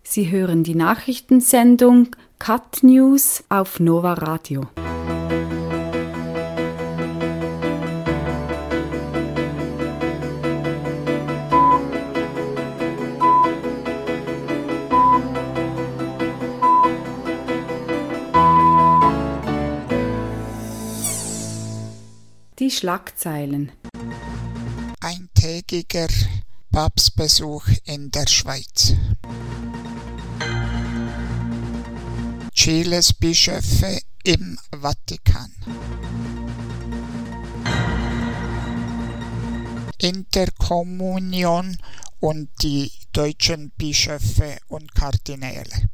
Sie hören die Nachrichtensendung Cat News auf Nova Radio. Die Schlagzeilen. Eintägiger Papstbesuch in der Schweiz. Chiles Bischöfe im Vatikan. Interkommunion und die deutschen Bischöfe und Kardinäle.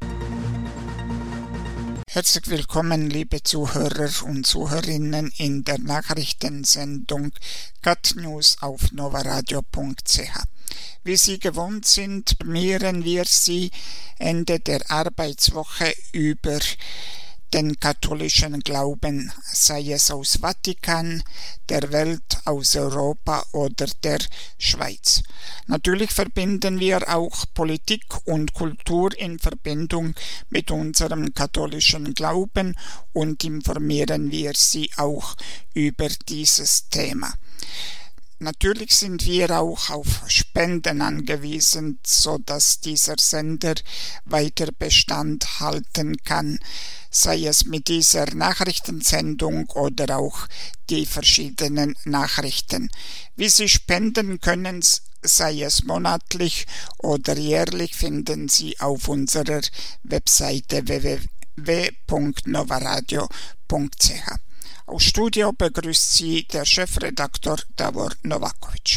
Herzlich willkommen, liebe Zuhörer und Zuhörerinnen, in der Nachrichtensendung Cat News auf novaradio.ch. Wie Sie gewohnt sind, informieren wir Sie Ende der Arbeitswoche über den katholischen Glauben, sei es aus Vatikan, der Welt, aus Europa oder der Schweiz. Natürlich verbinden wir auch Politik und Kultur in Verbindung mit unserem katholischen Glauben und informieren wir Sie auch über dieses Thema. Natürlich sind wir auch auf Spenden angewiesen, sodass dieser Sender weiter Bestand halten kann, sei es mit dieser Nachrichtensendung oder auch die verschiedenen Nachrichten. Wie Sie spenden können, sei es monatlich oder jährlich, finden Sie auf unserer Webseite www.novaradio.ch. Aus Studio begrüßt Sie der Chefredaktor Davor Novakovic.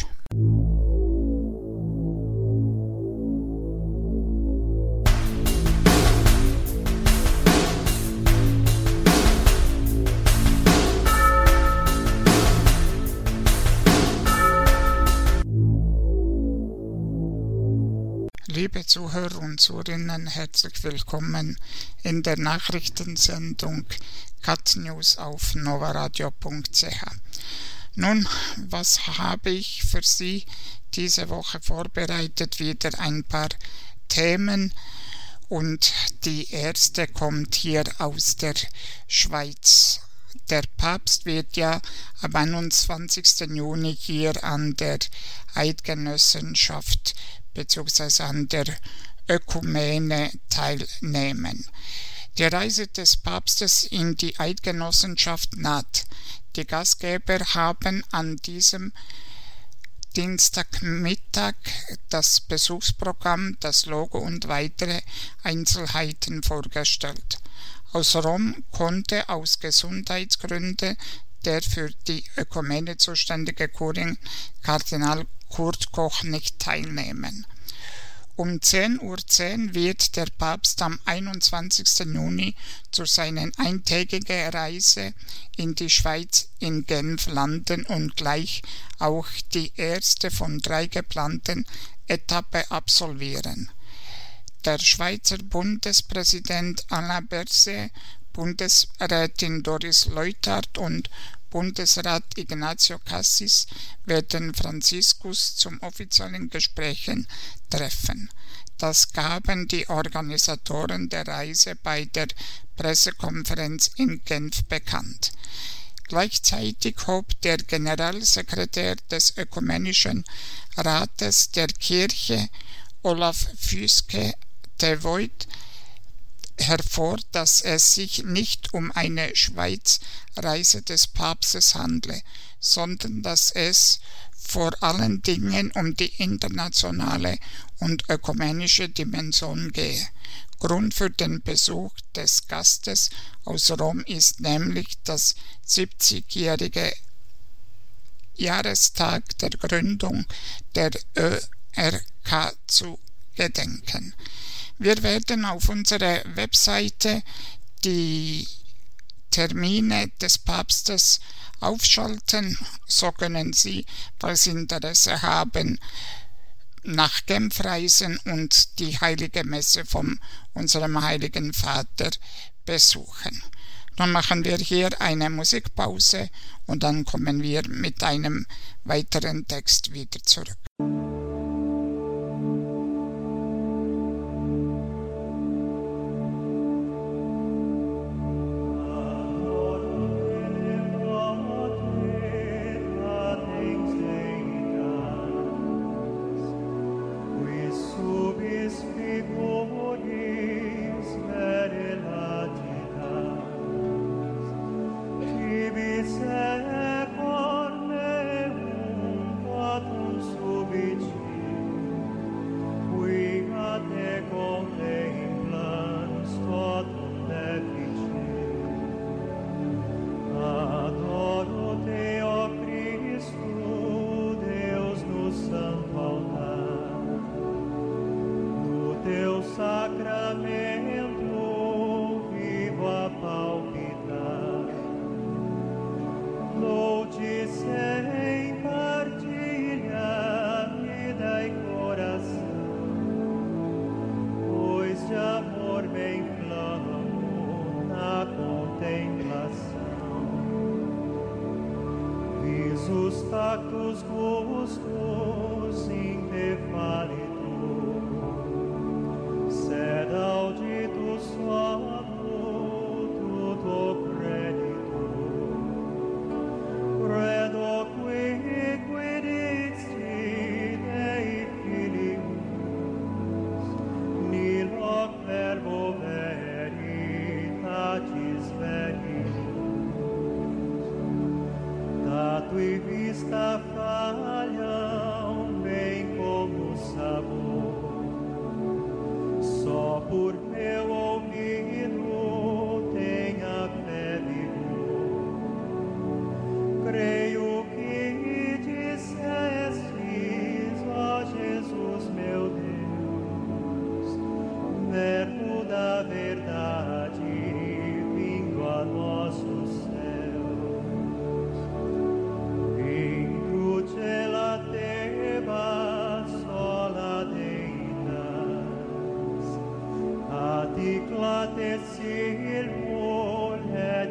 Liebe Zuhörer und Zuhörerinnen, herzlich willkommen in der Nachrichtensendung Cat News auf novaradio.ch. Nun, was habe ich für Sie diese Woche vorbereitet? Wieder ein paar Themen und die erste kommt hier aus der Schweiz. Der Papst wird ja am 21. Juni hier an der Eidgenossenschaft bzw. an der Ökumene teilnehmen. Die Reise des Papstes in die Eidgenossenschaft naht. Die Gastgeber haben an diesem Dienstagmittag das Besuchsprogramm, das Logo und weitere Einzelheiten vorgestellt. Aus Rom konnte aus Gesundheitsgründen der für die Ökumene zuständige Kurier Kardinal Kurt Koch nicht teilnehmen. Um 10:10 Uhr wird der Papst am 21. Juni zu seiner eintägigen Reise in die Schweiz in Genf landen und gleich auch die erste von 3 geplanten Etappen absolvieren. Der Schweizer Bundespräsident Alain Berset, Bundesrätin Doris Leuthard und Bundesrat Ignacio Cassis werden Franziskus zum offiziellen Gesprächen treffen. Das gaben die Organisatoren der Reise bei der Pressekonferenz in Genf bekannt. Gleichzeitig hob der Generalsekretär des Ökumenischen Rates der Kirche, Olaf Füske de Voigt, hervor, dass es sich nicht um eine Schweizreise des Papstes handle, sondern dass es vor allen Dingen um die internationale und ökumenische Dimension gehe. Grund für den Besuch des Gastes aus Rom ist nämlich das 70-jährige Jahrestag der Gründung der ÖRK zu gedenken. Wir werden auf unserer Webseite die Termine des Papstes aufschalten, so können Sie, falls Sie Interesse haben, nach Genf reisen und die Heilige Messe von unserem Heiligen Vater besuchen. Nun machen wir hier eine Musikpause und dann kommen wir mit einem weiteren Text wieder zurück. factus gustus incephalitur, sed auditus somno tuto creditur. Credo quique dixi Dei filius, nil hoc verbo veritatis verius. Tatui vista falham bem como sabor, só por meu ouvido tenha fé vigor. Creio que dissestes, ó Jesus meu Deus, verbo da verdade vindo a nossos céus. In cruce latebas sola Deitas, adiclates silvor et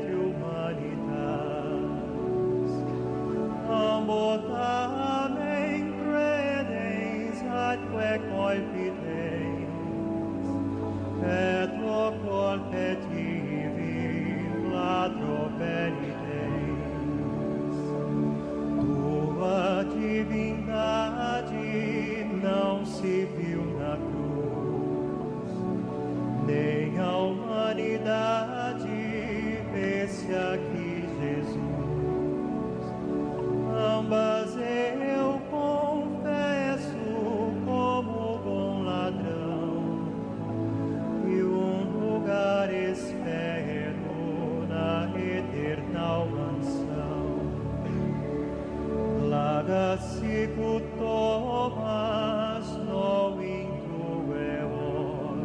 humanitas. Ambo tamen credens atque colpitens, et locor petivi flatro penitens. Tua divindade não se viu na cruz, nem a humanidade vê-se aqui Jesus. Ambas eu confesso como bom ladrão, e lugar espero na eternal mansão. Laga sicut Thomas novintueor,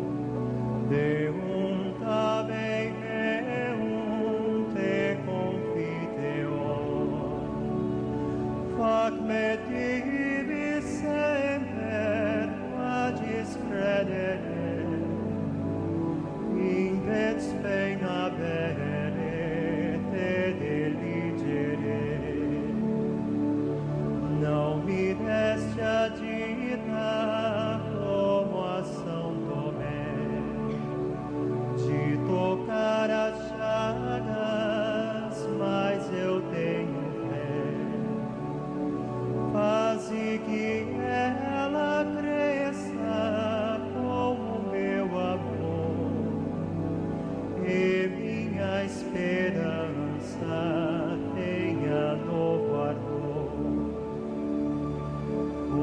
deunt tabei meum te confiteor. Fac me tibi semper quadis credere, invet spena bene te deligere. Não me deste a dita como a São Tomé, de tocar as chagas, mas eu tenho fé. Faze que ela cresça com o meu amor, e minha esperança tenha novo ardor. O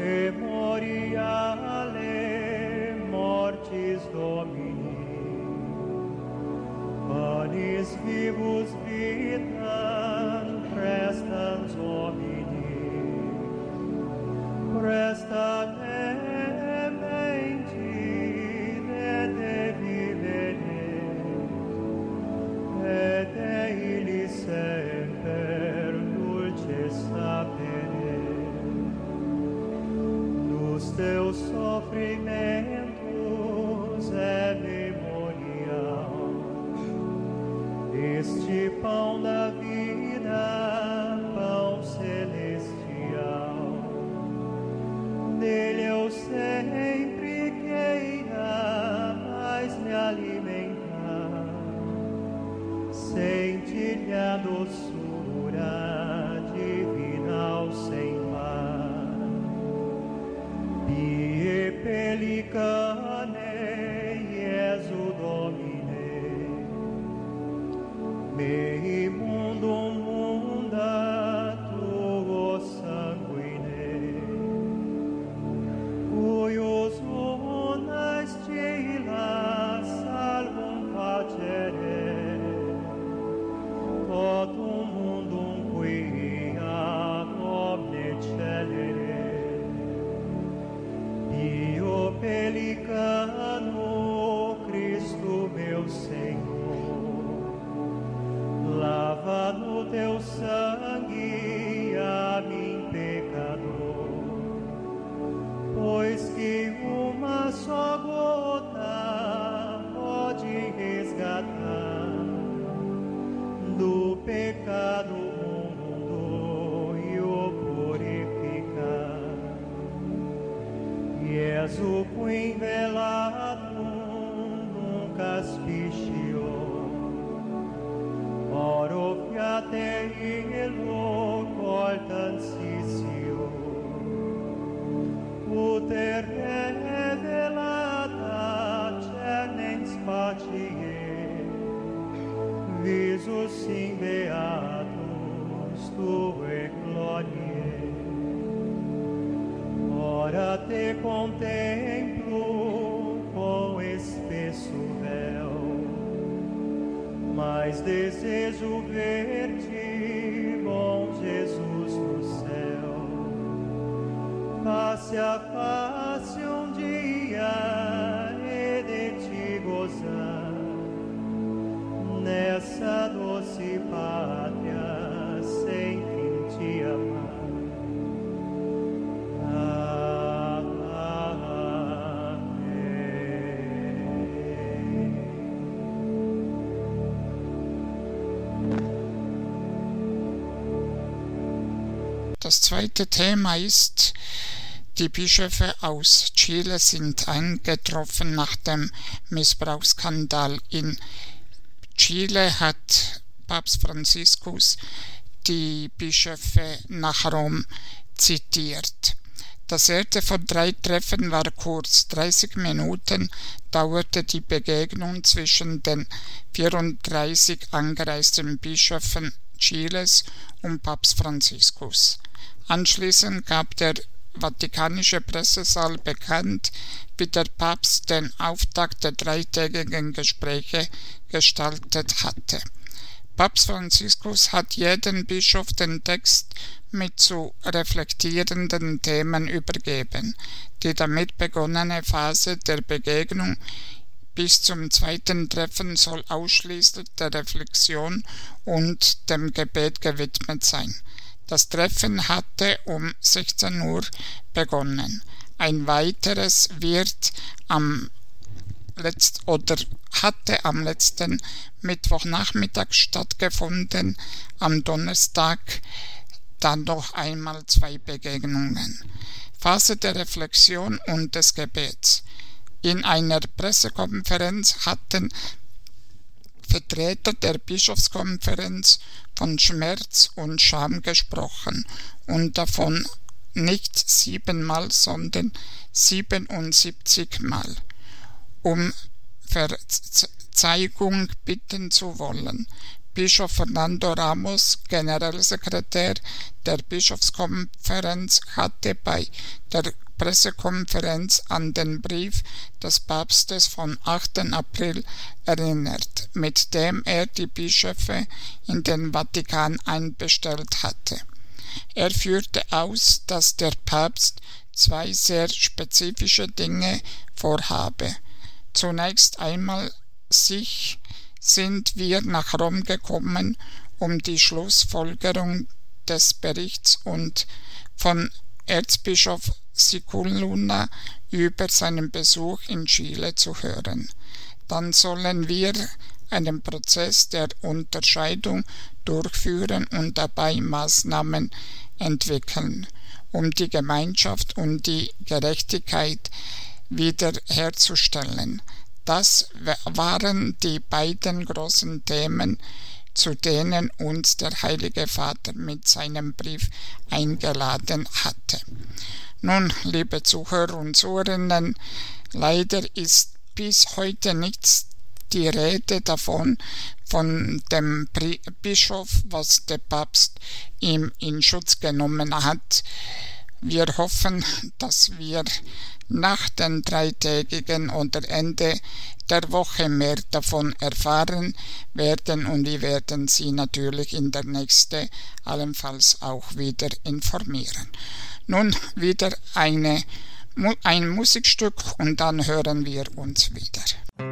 memoriale mortis Domini, panis vivus vitam prestans homini. Presta tementi de vivere, et illi semper dulce sapere. Dos teus sofrimentos é memorial este pão da vida, pão celestial. Nele eu sempre queira mais me alimentar, sentir-lhe a doçura divinal sem par. Pie pelicane Iesu Domine, mei mundum munda tuo sanguine, cuius una stilla salvum facere, totum mundum quia omne celere. Io pelicano, Cristo meu Senhor, lá velatum caspicio, oro fiate illo coltansitio, uter revelata cernens facie, visus in beatus tue gloriae. Ora te contemplo com espesso véu, mas desejo ver-te, bom Jesus, no céu. Face a face dia e de te gozar, nessa doce pátria sem fim te amar. Das zweite Thema ist, die Bischöfe aus Chile sind eingetroffen nach dem Missbrauchsskandal. In Chile hat Papst Franziskus die Bischöfe nach Rom zitiert. Das erste von 3 Treffen war kurz, 30 Minuten dauerte die Begegnung zwischen den 34 angereisten Bischöfen Chiles und Papst Franziskus. Anschließend gab der Vatikanische Pressesaal bekannt, wie der Papst den Auftakt der 3-tägigen Gespräche gestaltet hatte. Papst Franziskus hat jedem Bischof den Text mit zu reflektierenden Themen übergeben. Die damit begonnene Phase der Begegnung bis zum zweiten Treffen soll ausschließlich der Reflexion und dem Gebet gewidmet sein. Das Treffen hatte um 16 Uhr begonnen. Ein weiteres hatte am letzten Mittwochnachmittag stattgefunden, am Donnerstag dann noch einmal 2 Begegnungen. Phase der Reflexion und des Gebets. In einer Pressekonferenz hatten Vertreter der Bischofskonferenz von Schmerz und Scham gesprochen und davon nicht 7-mal, sondern 77 Mal, um Verzeihung bitten zu wollen. Bischof Fernando Ramos, Generalsekretär der Bischofskonferenz, hatte bei der Pressekonferenz an den Brief des Papstes vom 8. April erinnert, mit dem er die Bischöfe in den Vatikan einbestellt hatte. Er führte aus, dass der Papst 2 sehr spezifische Dinge vorhabe. Zunächst einmal sind wir nach Rom gekommen, um die Schlussfolgerung des Berichts und von Erzbischof Siculuna über seinen Besuch in Chile zu hören. Dann sollen wir einen Prozess der Unterscheidung durchführen und dabei Maßnahmen entwickeln, um die Gemeinschaft und die Gerechtigkeit wiederherzustellen. Das waren die beiden großen Themen, zu denen uns der Heilige Vater mit seinem Brief eingeladen hatte. Nun, liebe Zuhörer und Zuhörerinnen, leider ist bis heute nichts die Rede davon, von dem Bischof, was der Papst ihm in Schutz genommen hat. Wir hoffen, dass wir nach den 3-tägigen oder Ende der Woche mehr davon erfahren werden und wir werden Sie natürlich in der nächsten allenfalls auch wieder informieren. Nun wieder ein Musikstück und dann hören wir uns wieder.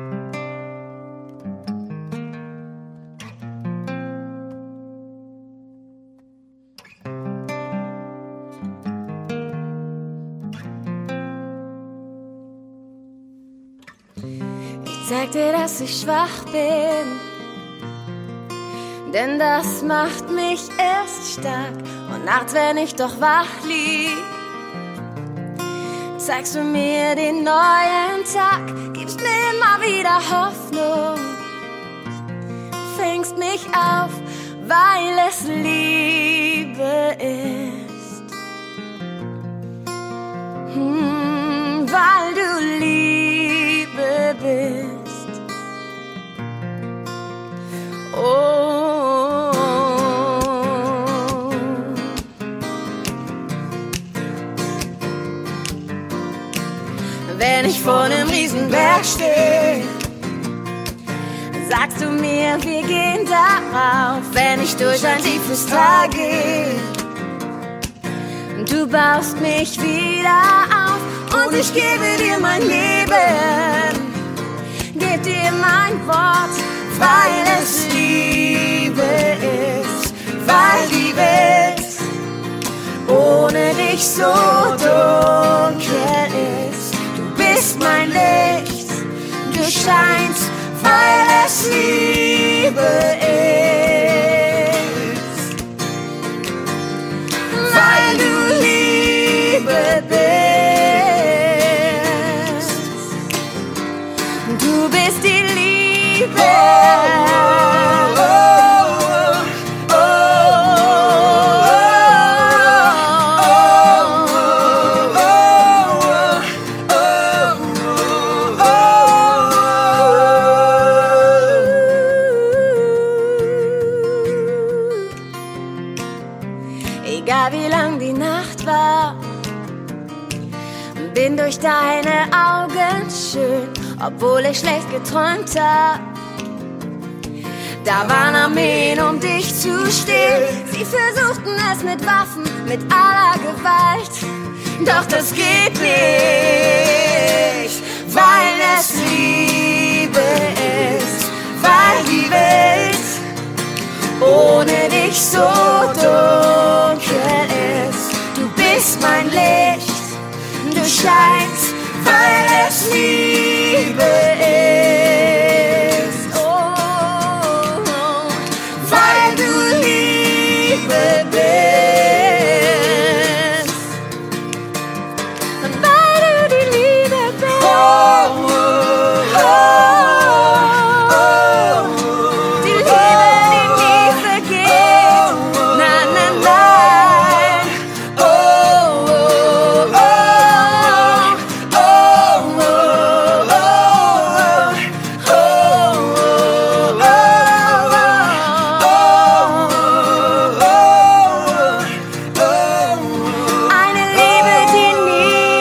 Sag dir, dass ich schwach bin, denn das macht mich erst stark. Und nachts, wenn ich doch wach lieg, zeigst du mir den neuen Tag, gibst mir immer wieder Hoffnung, fängst mich auf, weil es Liebe ist, weil du Liebe bist. Oh, wenn ich vor einem Riesenberg stehe, sagst du mir, wir gehen darauf. Wenn ich durch ein tiefes Tal gehe, du baust mich wieder auf. Und ich gebe dir mein Leben, geb dir mein Wort, weil es Liebe ist, weil die Welt ohne dich so dunkel ist. Du bist mein Licht, du scheinst, weil es Liebe ist, weil du Liebe bist. Du bist die Liebe. Egal wie lang die Nacht war, bin durch deine Augen schön, obwohl ich schlecht geträumt hab. Da waren Armeen, um dich zu stehlen. Sie versuchten es mit Waffen, mit aller Gewalt. Doch das geht nicht, weil es Liebe ist, weil die Welt ohne dich so dunkel ist. Du bist mein Licht, du scheinst, weil es Liebe ist. Oh, weil du Liebe bist. Und weil du die Liebe bist. Oh, oh, oh, die Liebe, die nie vergeht. Nein, nein, nein. Oh, oh, oh, oh, oh, eine Liebe, die nie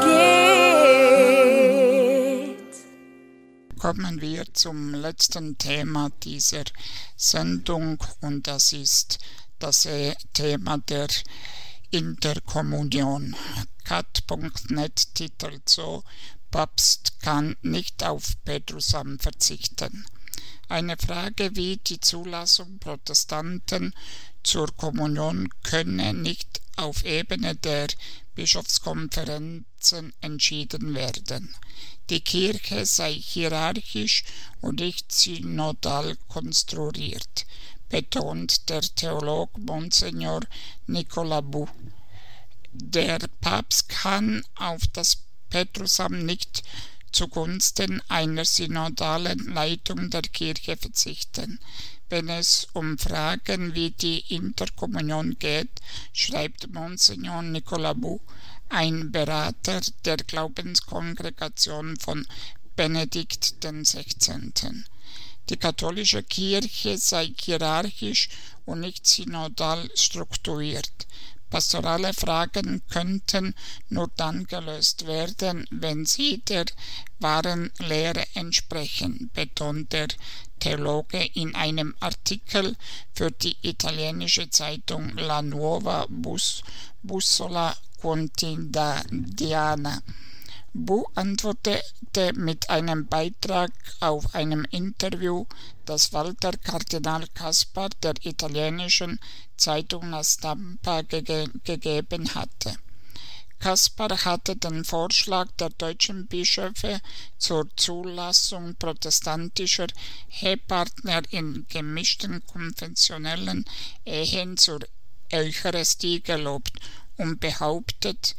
vergeht. Kommen wir zum letzten Thema dieser Sendung, und das ist das Thema der Interkommunion. cat.net titelt so: Papst kann nicht auf Petrusamt verzichten. Eine Frage wie die Zulassung Protestanten zur Kommunion könne nicht auf Ebene der Bischofskonferenzen entschieden werden. Die Kirche sei hierarchisch und nicht synodal konstruiert, betont der Theologe Monsignor Nicolas Bou. Der Papst kann auf das Petrusamt nicht zugunsten einer synodalen Leitung der Kirche verzichten. Wenn es um Fragen wie die Interkommunion geht, schreibt Monsignor Nicolas Bou, ein Berater der Glaubenskongregation von Benedikt XVI. Die katholische Kirche sei hierarchisch und nicht synodal strukturiert. Pastorale Fragen könnten nur dann gelöst werden, wenn sie der wahren Lehre entsprechen, betont der Theologe in einem Artikel für die italienische Zeitung La Nuova Bussola Quotidiana. Bou antwortete mit einem Beitrag auf einem Interview, das Walter Kardinal Kaspar der italienischen Zeitung La Stampa gegeben hatte. Kaspar hatte den Vorschlag der deutschen Bischöfe zur Zulassung protestantischer Ehepartner in gemischten konfessionellen Ehen zur Eucharistie gelobt und behauptet,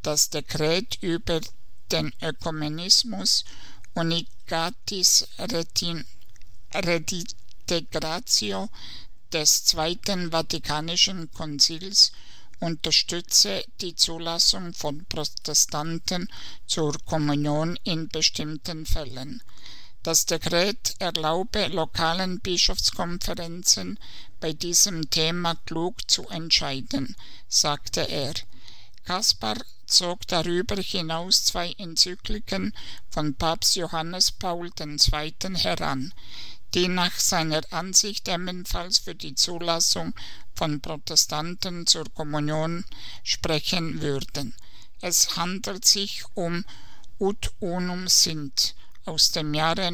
das Dekret über den Ökumenismus Unicatis Redintegratio des Zweiten Vatikanischen Konzils unterstütze die Zulassung von Protestanten zur Kommunion in bestimmten Fällen. Das Dekret erlaube lokalen Bischofskonferenzen bei diesem Thema klug zu entscheiden, sagte er. Kaspar zog darüber hinaus 2 Enzykliken von Papst Johannes Paul II. Heran, die nach seiner Ansicht ebenfalls für die Zulassung von Protestanten zur Kommunion sprechen würden. Es handelt sich um Ut Unum Sint aus dem Jahre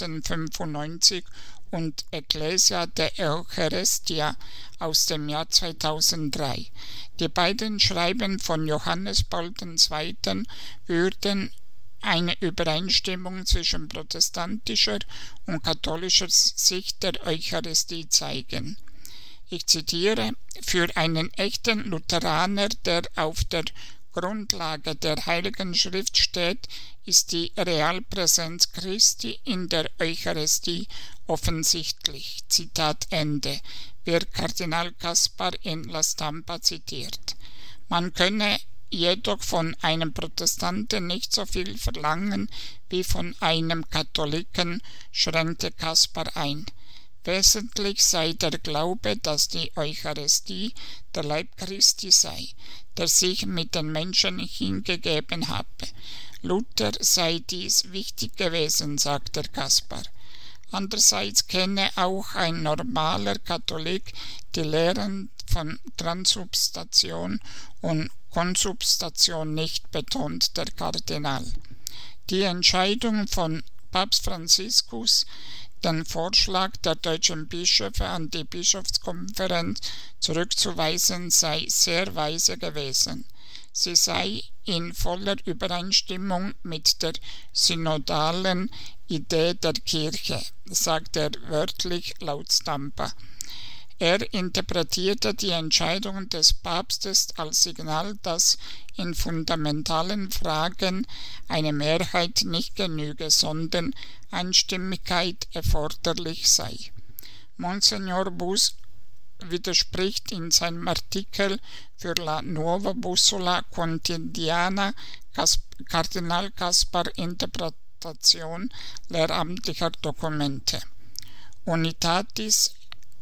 1995 und Ecclesia de Eucharistia aus dem Jahr 2003. Die beiden Schreiben von Johannes Paul II. Würden eine Übereinstimmung zwischen protestantischer und katholischer Sicht der Eucharistie zeigen. Ich zitiere: Für einen echten Lutheraner, der auf der Grundlage der Heiligen Schrift steht, ist die Realpräsenz Christi in der Eucharistie offensichtlich. Zitat Ende, wird Kardinal Kaspar in La Stampa zitiert. Man könne jedoch von einem Protestanten nicht so viel verlangen wie von einem Katholiken, schränkte Kaspar ein. Wesentlich sei der Glaube, dass die Eucharistie der Leib Christi sei, der sich mit den Menschen hingegeben habe. Luther sei dies wichtig gewesen, sagte Kaspar. Andererseits kenne auch ein normaler Katholik die Lehren von Transubstantiation und Konsubstantiation nicht, betont der Kardinal. Die Entscheidung von Papst Franziskus, den Vorschlag der deutschen Bischöfe an die Bischofskonferenz zurückzuweisen, sei sehr weise gewesen. Sie sei in voller Übereinstimmung mit der synodalen Idee der Kirche, sagt er wörtlich laut Stampa. Er interpretierte die Entscheidung des Papstes als Signal, dass in fundamentalen Fragen eine Mehrheit nicht genüge, sondern Einstimmigkeit erforderlich sei. Monsignor Bus widerspricht in seinem Artikel für La Nuova Bussola Quotidiana Kardinal Kaspar Interpretation lehramtlicher Dokumente. Unitatis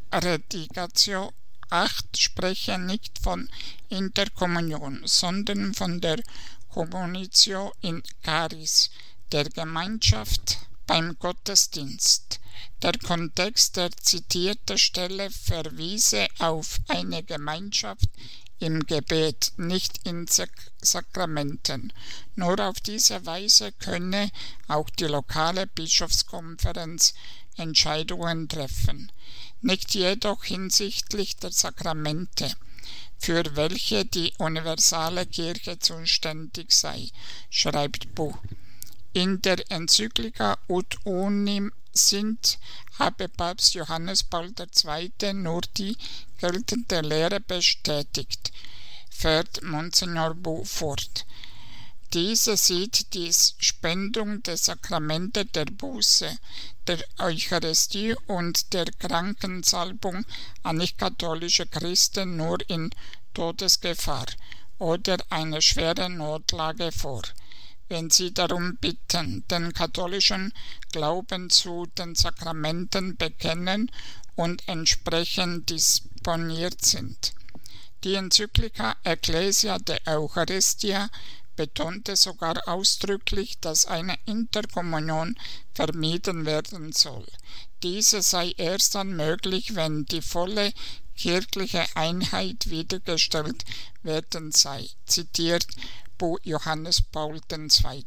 Redigatio 8 spreche nicht von Interkommunion, sondern von der Communitio in Caris, der Gemeinschaft beim Gottesdienst. Der Kontext der zitierten Stelle verwiese auf eine Gemeinschaft im Gebet, nicht in Sakramenten. Nur auf diese Weise könne auch die lokale Bischofskonferenz Entscheidungen treffen, nicht jedoch hinsichtlich der Sakramente, für welche die universale Kirche zuständig sei, schreibt Buch. In der Enzyklika Ut Unum Sint habe Papst Johannes Paul II. Nur die geltende Lehre bestätigt, fährt Monsignor Bu fort. Diese sieht die Spendung der Sakramente der Buße, der Eucharistie und der Krankensalbung an nicht-katholische Christen nur in Todesgefahr oder einer schweren Notlage vor, wenn sie darum bitten, den katholischen Glauben zu den Sakramenten bekennen und entsprechend disponiert sind. Die Enzyklika Ecclesia de Eucharistia betonte sogar ausdrücklich, dass eine Interkommunion vermieden werden soll. Diese sei erst dann möglich, wenn die volle kirchliche Einheit wiedergestellt werden sei, zitiert Johannes Paul II.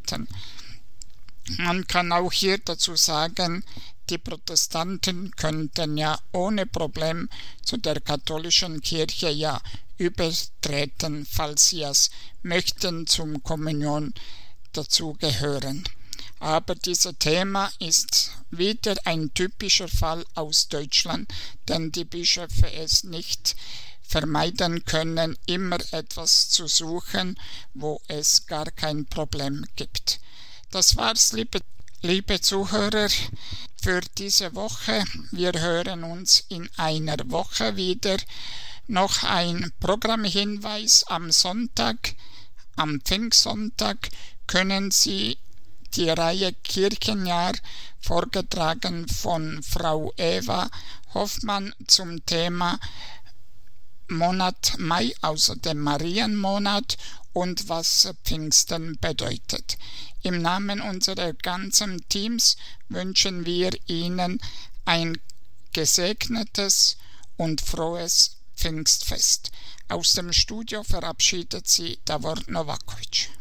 Man kann auch hier dazu sagen, die Protestanten könnten ja ohne Problem zu der katholischen Kirche übertreten, falls sie es möchten, zum Kommunion dazugehören. Aber dieses Thema ist wieder ein typischer Fall aus Deutschland, denn die Bischöfe es nicht vermeiden können, immer etwas zu suchen, wo es gar kein Problem gibt. Das war's, liebe Zuhörer, für diese Woche. Wir hören uns in einer Woche wieder. Noch ein Programmhinweis: am Sonntag, am Pfingstsonntag, können Sie die Reihe Kirchenjahr, vorgetragen von Frau Eva Hoffmann, zum Thema Monat Mai, also dem Marienmonat, und was Pfingsten bedeutet. Im Namen unserer ganzen Teams wünschen wir Ihnen ein gesegnetes und frohes Pfingstfest. Aus dem Studio verabschiedet Sie Davor Novakovic.